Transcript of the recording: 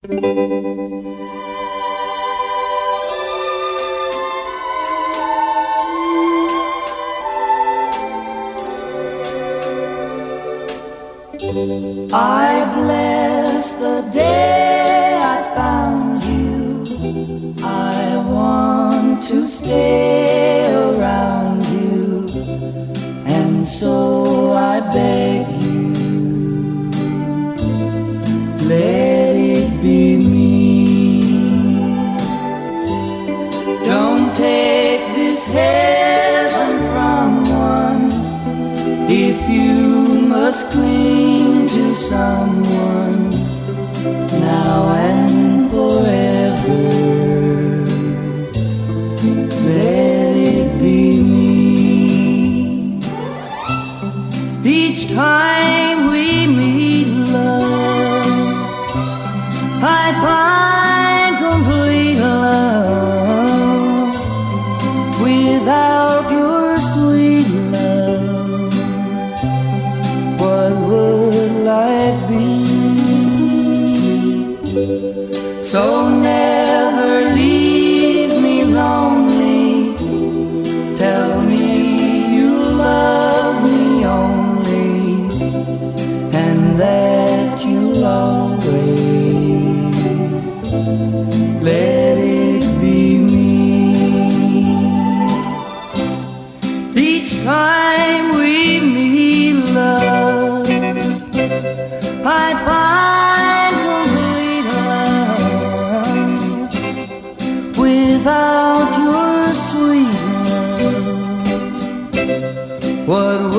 I bless the day I found you. I want to stay around you, and so I beg you, let it be me. Don't take this heaven from one if you must cling to someone now and forever. Let it be me. Each time we meet, love, I find complete love without your sweet love. What would life be? So never leave me lonely. Tell me you love me only, and that you'll always let it be me. Each time we meet, love, I find complete love without your sweet love. What